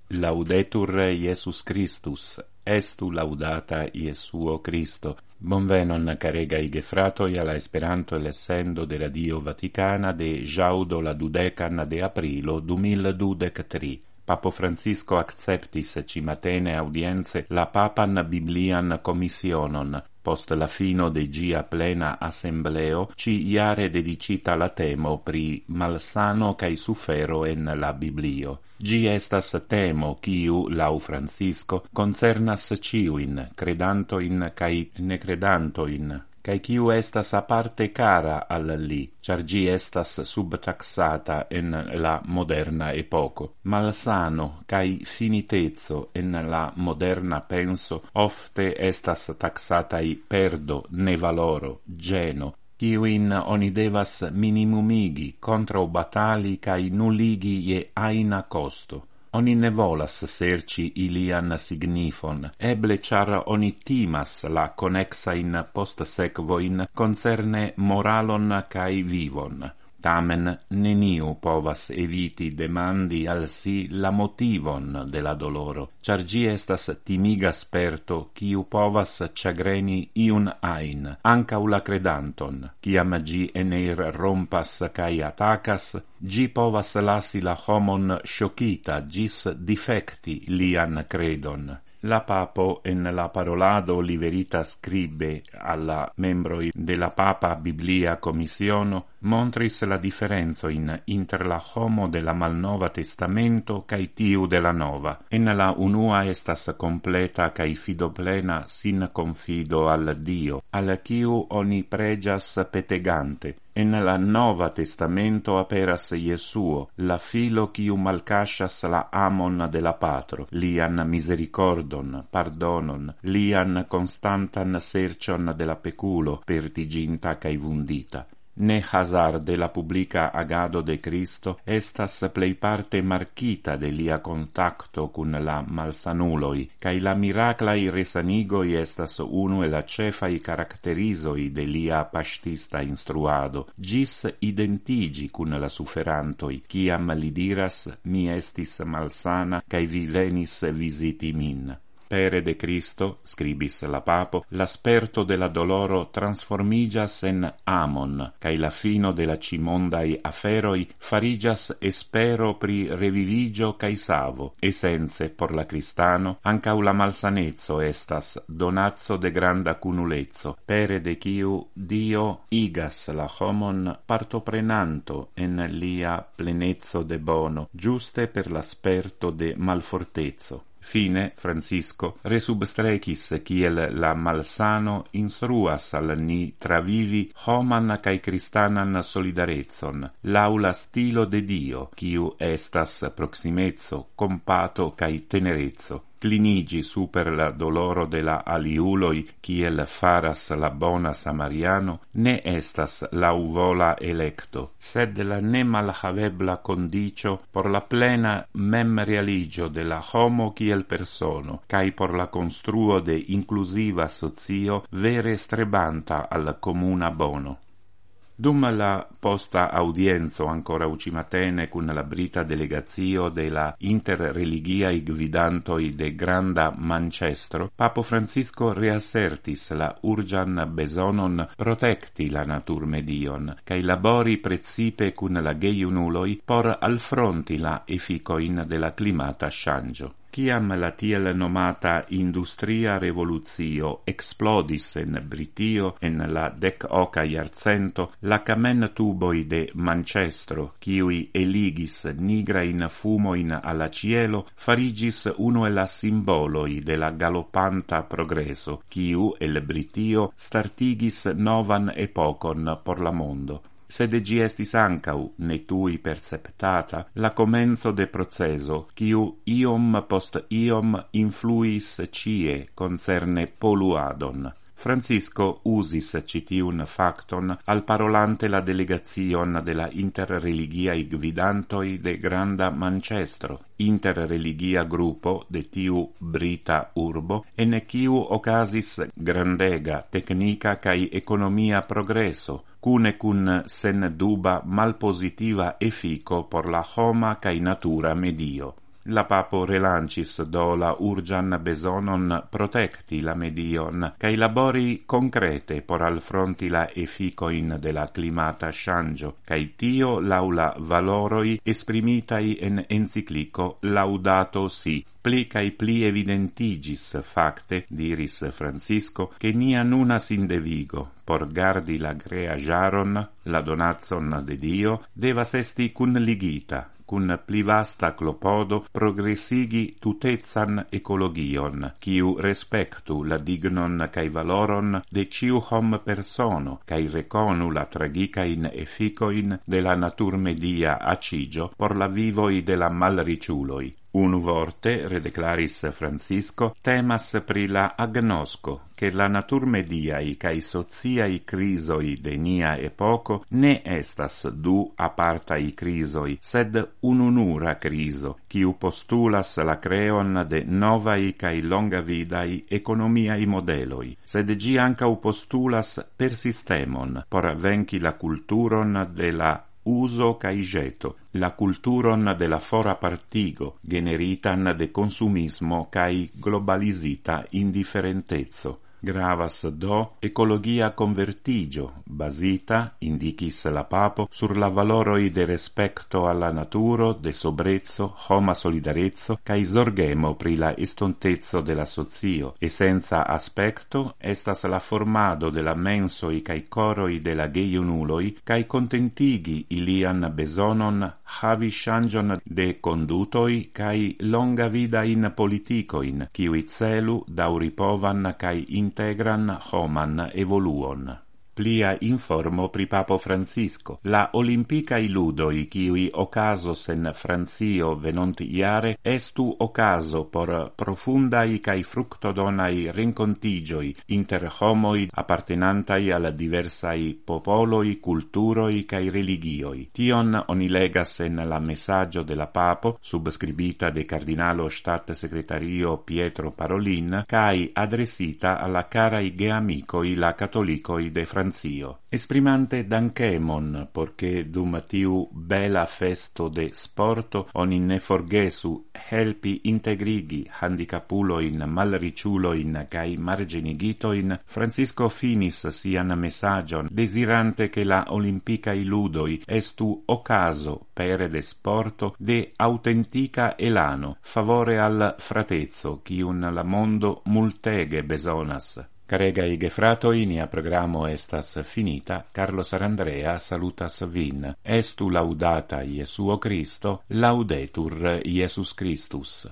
Laudetur Iesus Christus, estu laudata Iesuo Christo. Bonvenon caregai gefratoi alla Esperanto lessendo de Radio Vaticana de jaudo la 12 de aprilo 2023. Papo Francisco acceptis cimatene audienze la papan Biblian commissionon, post la fino de gia plena assembleo, ci iare dedicita la temo pri malsano cae sufero en la Biblio. Gi estas temo quiu, lau Francisco, concernas ciuin, credantoin cae necredantoin, cae quiu estas aparte cara al li, char gi estas subtaxata en la moderna epoco. Malsano cae finitezzo en la moderna penso ofte estas taxatai perdo, nevaloro, geno, quiuin oni devas minimumigi, contra batali cae nulligi je aina costo. Oni ne volas serci ilian signifon, eble char oni timas la connexain postsekvoin concerne moralon cae vivon. Tamen neniu povas eviti demandi al si la motivon de la doloro, char gi estas timiga sperto quiu povas chagreni iun ain, ancau la credanton. Ciam gi ener rompas cae atacas, gi povas lasi la homon sciocita gis defecti lian credon. La papo en la parolado liverita scribe alla membroi de la Papa Biblia Commissiono montris la differenzoin inter la homo de la Malnova Testamento cae tiu de la Nova. En la unua estas completa cae fidoplena sin confido al Dio, al quiu oni pregias petegante. En la Nova Testamento aperas Jesuo, la filo quiu malcascias la amon de la Patro, lian misericordon, pardonon, lian constantan sercion de la peculo, pertiginta cae vundita. Ne hazard de la publica agado de Cristo estas plei parte marchita de lia contacto cun la malsanuloi, cae la miraclai resanigoi estas unu e la cefai caracterizoi de lia pastista instruado, gis identigi cun la suferantoi, ciam li diras, mi estis malsana, cae vi venis visiti min. Pere de Cristo, scribis la papo, l'asperto de la doloro transformigas en amon, cae la fino de la cimondai aferoi farigas espero pri revivigio cae savo, essenze por la cristano, ancau la malsanezzo estas donazzo de granda cunulezzo, pere de quiu Dio igas la homon partoprenanto en lia plenezzo de bono, giuste per l'asperto de malfortezzo. Fine, Francisco resubstrecis kiel la malsano instruas al ni travivi homan cae cristanan solidarezzon, laula stilo de Dio, quiu estas proximezzo, compato cae tenerezzo. Clinigi super la doloro de la aliuloi, kiel faras la bona Samariano, ne estas lauvola electo, sed la ne malhavebla condicio por la plena mem religio de la homo kiel persono, cae por la construo de inclusiva socio vere strebanta al comuna bono. Dum la posta audienzo ancora ucimatene cun la brita delegazio de la interreligiai gvidantoi de Granda Manchestro, Papo Francisco reassertis la urgian besonon protecti la natur medion, cae labori precipe cun la geiunuloi por alfronti la efficoin de la climata changio. Ciam la tiel nomata industria revoluzio explodis en Britio en la 18 jarcento, la camen tuboi de Manchestro, quiui eligis nigrain fumoin alla cielo, farigis uno e la simboloi de la galopanta progreso, quiu el Britio startigis novan epocon por la mondo. Sed gi estis ancau, ne tui perceptata, la comenzo de proceso, quiu iom post iom influis cie concerne poluadon. Francisco usis citiun facton al parolante la delegazion de la interreligiai gvidantoi de Granda Manchestro, interreligia gruppo de tiu brita urbo, en quiu ocasis grandega tecnica cae economia progreso, cune cun sen duba malpositiva effico por la homa cae natura medio. la papo relancis do la urgian besonon protecti la medion, cae labori concrete por alfronti la efficoin de la climata shangio, cae tio laula valoroi esprimitai en enciclico Laudato Si. Pli cae pli evidentigis facte, diris Francisco, che nia nunas in devigo, por gardi la creajaron, la donazon de Dio, devas esti cun ligita, cun pli vasta clopodo progressigi tutezzan ecologion, quiu respectu la dignon cae valoron de ciu hom persono, cae reconu la tragicain efficoin de la natur media acigio por la vivoi de la malriciuloi. Unu vorte, redeclaris Francisco, temas pri la agnosco, che la natur mediai cae sociai crisoi de nia epoco ne estas du apartai crisoi, sed ununura criso, quiu postulas la creon de novai cae longavidai economiai modeloi, sed gi ancau postulas persistemon por venci la culturon de la uso cae geto, la culturon de la fora partigo, generitan de consumismo cae globalisita indifferentezzo. Gravas do ecologia convertigio, basita, indicis la papo, sur la valoroi de respecto alla naturo, de sobrezzo, homa solidarezzo, cae zorgemo pri la estontezzo de la socio, e senza aspecto estas la formado de la mensoi cae coroi de la geiunuloi, cae contentigi ilian besonon havi shangion de condutoi cae longa vida in politicoin, kiui celu dauripovan cae integran homan evoluon. Plia informo pri papo Francisco. La Olimpicae ludoi, kiui ocasos en Francio venont iare, estu ocaso por profundai cae fructodonai rencontigioi inter homoi appartenantai al diversai popoloi, culturoi cae religioi. Tion oni legas en la messaggio de la papo, subscribita de cardinalo stat secretario Pietro Parolin, cae adresita alla carai geamicoi la catolicoi de Francio. Esprimante dankemon, porche dum tiu bela festo de sporto oni ne forgesu helpi integrigi handicapuloin, malriciuloin cae margenigitoin, Francisco finis sian messagion, desirante che la Olimpicae ludoi estu ocaso pere de sporto de autentica elano, favore al fratezzo, quiun la mondo multege besonas. Caregai gefratoi, nia programo estas finita. Carlo Sarandrea salutas vin. Estu laudata Iesuo Christo, laudetur Iesus Christus.